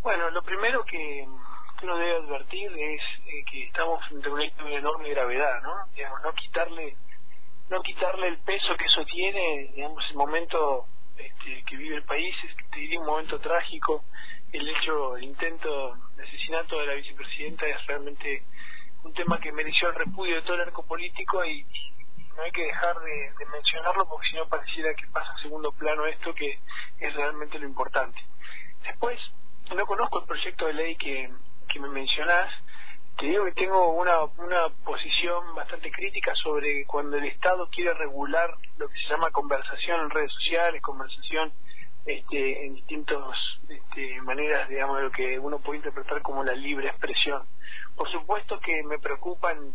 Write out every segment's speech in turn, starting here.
Bueno, lo primero que uno debe advertir es que estamos frente a un hecho de enorme gravedad, ¿no? Digamos, no quitarle el peso que eso tiene, digamos, el momento que vive el país, te diría un momento trágico. El intento de asesinato de la vicepresidenta es realmente un tema que mereció el repudio de todo el arco político y no hay que dejar de mencionarlo, porque si no pareciera que pasa a segundo plano esto, que es realmente lo importante. Después, no conozco el proyecto de ley que me mencionás. Te digo que tengo una posición bastante crítica sobre cuando el Estado quiere regular lo que se llama conversación en redes sociales, conversación en distintas maneras, digamos, de lo que uno puede interpretar como la libre expresión. Por supuesto que me preocupan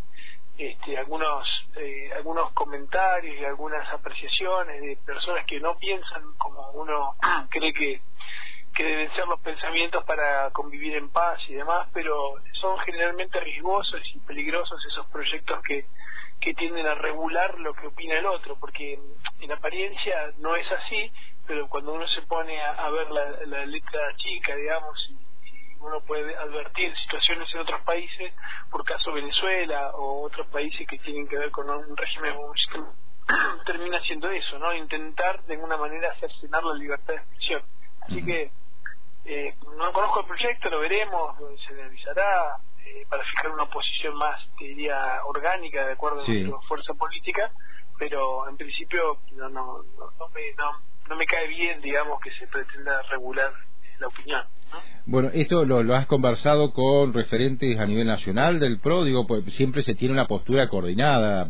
algunos comentarios y algunas apreciaciones de personas que no piensan como uno cree que deben ser los pensamientos para convivir en paz y demás, pero son generalmente riesgosos y peligrosos esos proyectos que tienden a regular lo que opina el otro, porque en apariencia no es así, pero cuando uno se pone a ver la letra chica, digamos, y uno puede advertir situaciones en otros países, por caso Venezuela o otros países que tienen que ver con un régimen termina siendo eso, ¿no? Intentar de alguna manera cercenar la libertad de expresión. Así que no conozco el proyecto, lo veremos, se analizará para fijar una posición más, te diría, orgánica, de acuerdo a nuestra fuerza política, pero en principio no me cae bien, digamos, que se pretenda regular la opinión, ¿no? Bueno, esto lo has conversado con referentes a nivel nacional del PRO, digo, pues siempre se tiene una postura coordinada,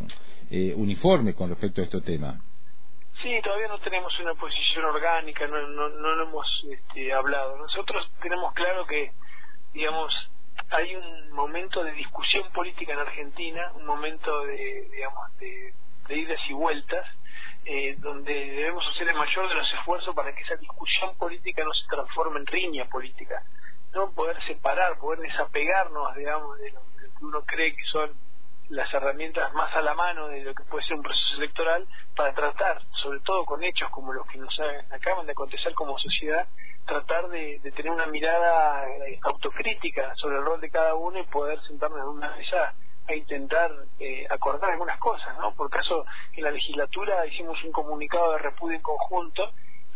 uniforme con respecto a este tema. Sí, todavía no tenemos una posición orgánica, no lo hemos hablado. Nosotros tenemos claro que, digamos, hay un momento de discusión política en Argentina, un momento de idas y vueltas, donde debemos hacer el mayor de los esfuerzos para que esa discusión política no se transforme en riña política, no poder separar, poder desapegarnos, digamos, de lo que uno cree que son las herramientas más a la mano de lo que puede ser un proceso electoral, para tratar, sobre todo con hechos como los que nos acaban de acontecer como sociedad, tratar de tener una mirada autocrítica sobre el rol de cada uno y poder sentarnos en una mesa a intentar acordar algunas cosas, ¿no? Por caso, en la legislatura hicimos un comunicado de repudio en conjunto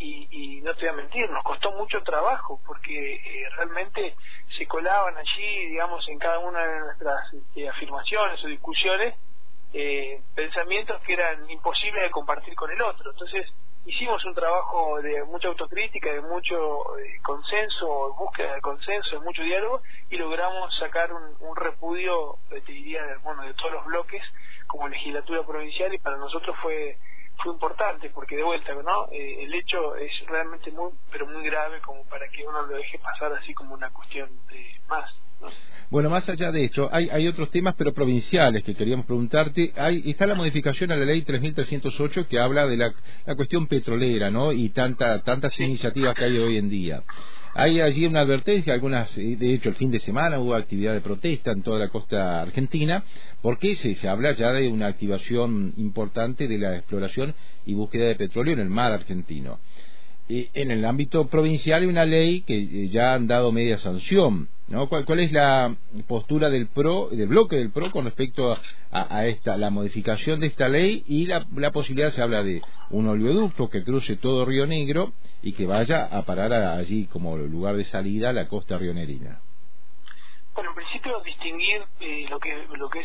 y no te voy a mentir, nos costó mucho trabajo porque realmente se colaban allí, digamos, en cada una de nuestras afirmaciones o discusiones pensamientos que eran imposibles de compartir con el otro. Entonces hicimos un trabajo de mucha autocrítica, de mucho consenso, búsqueda de consenso, de mucho diálogo, y logramos sacar un repudio, te diría, de todos los bloques como legislatura provincial, y para nosotros fue importante, porque de vuelta, ¿no? El hecho es realmente muy grave como para que uno lo deje pasar así como una cuestión más, ¿no? Bueno, más allá de esto, hay otros temas, pero provinciales, que queríamos preguntarte. Está la modificación a la ley 3308 que habla de la cuestión petrolera, ¿no? Y tantas iniciativas que hay hoy en día. Hay allí una advertencia, de hecho el fin de semana hubo actividad de protesta en toda la costa argentina, porque se habla ya de una activación importante de la exploración y búsqueda de petróleo en el mar argentino. En el ámbito provincial hay una ley que ya han dado media sanción, ¿no? ¿Cuál es la postura del bloque del PRO con respecto a la modificación de esta ley y la posibilidad, se habla de un oleoducto que cruce todo Río Negro y que vaya a parar allí como lugar de salida a la costa rionerina? Bueno, en principio distinguir lo que es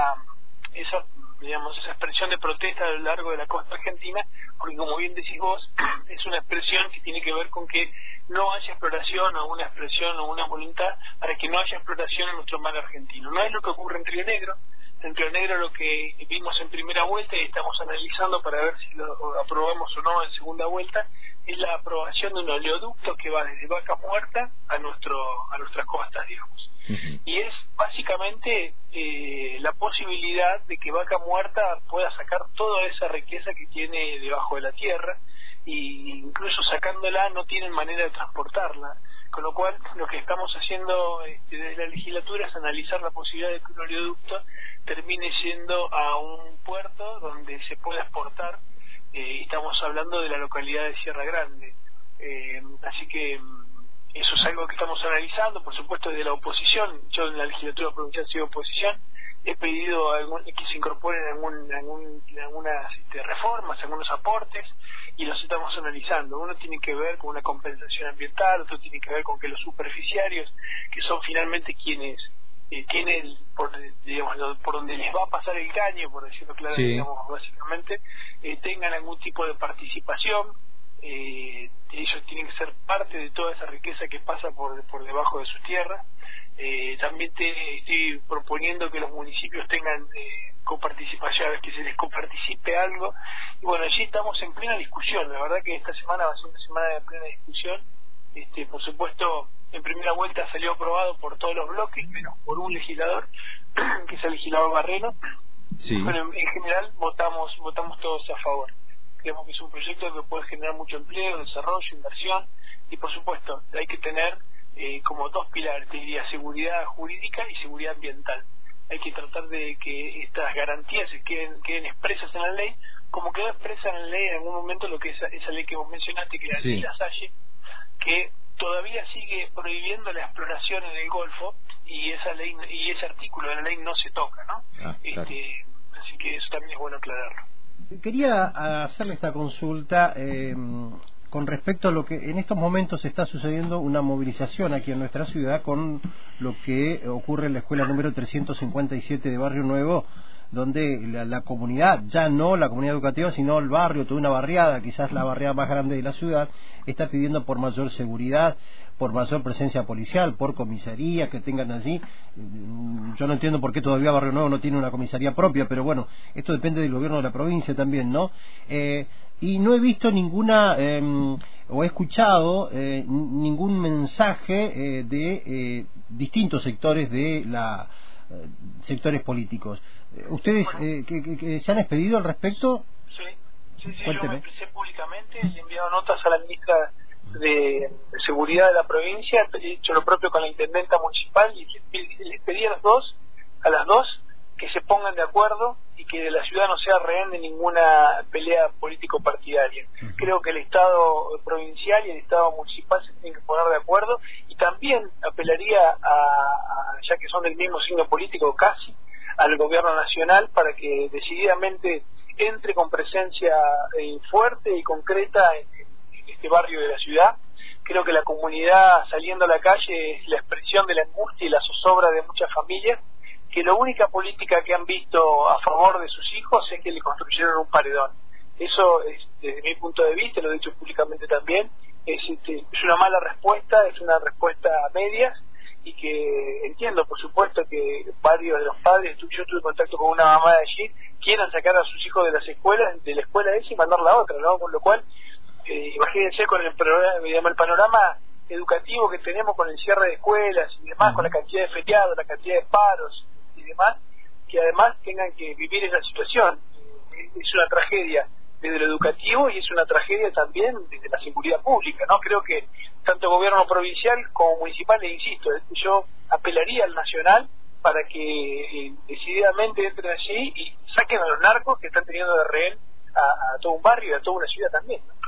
esa expresión de protesta a lo largo de la costa argentina, porque como bien decís vos, es una expresión que tiene que ver con que no haya exploración, o una expresión o una voluntad para que no haya exploración en nuestro mar argentino. No es lo que ocurre en Río Negro. En Río Negro lo que vimos en primera vuelta y estamos analizando para ver si lo aprobamos o no en segunda vuelta, es la aprobación de un oleoducto que va desde Vaca Muerta a nuestras costas, digamos. Y es básicamente la posibilidad de que Vaca Muerta pueda sacar toda esa riqueza que tiene debajo de la tierra, y incluso sacándola no tienen manera de transportarla, con lo cual lo que estamos haciendo desde la legislatura es analizar la posibilidad de que un oleoducto termine yendo a un puerto donde se pueda exportar. Estamos hablando de la localidad de Sierra Grande, así que Eso es algo que estamos analizando, por supuesto, desde la oposición. Yo en la legislatura provincial soy oposición. He pedido que se incorporen algunas reformas, algunos aportes, y los estamos analizando. Uno tiene que ver con una compensación ambiental, otro tiene que ver con que los superficiarios, que son finalmente quienes tienen, por donde les va a pasar el caño, por decirlo claro, sí, digamos, básicamente, tengan algún tipo de participación. Ellos tienen que ser parte de toda esa riqueza que pasa por debajo de sus tierras. También estoy proponiendo que los municipios tengan coparticipación, que se les coparticipe algo, y bueno, allí estamos en plena discusión. La verdad que esta semana va a ser una semana de plena discusión. Por supuesto, en primera vuelta salió aprobado por todos los bloques, menos por un legislador, que es el legislador Barreno. sí. Bueno, en general votamos todos a favor. Creemos que es un proyecto que puede generar mucho empleo, desarrollo, inversión, y por supuesto hay que tener como dos pilares, te diría, seguridad jurídica y seguridad ambiental. Hay que tratar de que estas garantías queden expresas en la ley, como quedó expresa en la ley en algún momento lo que es esa ley que vos mencionaste, que era la ley Lasalle, que todavía sigue prohibiendo la exploración en el Golfo, y esa ley y ese artículo de la ley no se toca, ¿no? Claro. Así que eso también es bueno aclararlo. Quería hacerle esta consulta con respecto a lo que en estos momentos está sucediendo, una movilización aquí en nuestra ciudad con lo que ocurre en la escuela número 357 de Barrio Nuevo, donde la comunidad, ya no la comunidad educativa, sino el barrio, toda una barriada, quizás la barriada más grande de la ciudad, está pidiendo por mayor seguridad, por mayor presencia policial, por comisaría que tengan allí. Yo no entiendo por qué todavía Barrio Nuevo no tiene una comisaría propia, pero bueno, esto depende del gobierno de la provincia también, ¿no? Y no he visto ninguna, o he escuchado ningún mensaje de distintos sectores de sectores políticos. ¿Ustedes que se han expedido al respecto? Sí, yo me expresé públicamente, le he enviado notas a la ministra de Seguridad de la provincia, he hecho lo propio con la intendenta municipal, y les pedí a las dos que se pongan de acuerdo y que la ciudad no sea rehén de ninguna pelea político-partidaria. Creo que el Estado provincial y el Estado municipal se tienen que poner de acuerdo, y también apelaría ya que son del mismo signo político casi, al gobierno nacional para que decididamente entre con presencia fuerte y concreta en este barrio de la ciudad. Creo que la comunidad saliendo a la calle es la expresión de la angustia y la zozobra de muchas familias, que la única política que han visto a favor de sus hijos es que le construyeron un paredón. Eso, desde mi punto de vista, lo he dicho públicamente también, es una mala respuesta, es una respuesta a medias, y que entiendo, por supuesto, que varios de los padres, yo tuve contacto con una mamá de allí, quieran sacar a sus hijos de las escuelas, de la escuela esa y mandarla a otra, ¿no? Con lo cual, imagínense con el panorama educativo que tenemos con el cierre de escuelas y demás, con la cantidad de feriados, la cantidad de paros y demás, que además tengan que vivir esa situación. Es una tragedia desde lo educativo y es una tragedia también desde la seguridad pública, ¿no? Creo que tanto gobierno provincial como municipal, le insisto, yo apelaría al nacional para que decididamente entren allí y saquen a los narcos que están teniendo de rehén a todo un barrio y a toda una ciudad también, ¿no?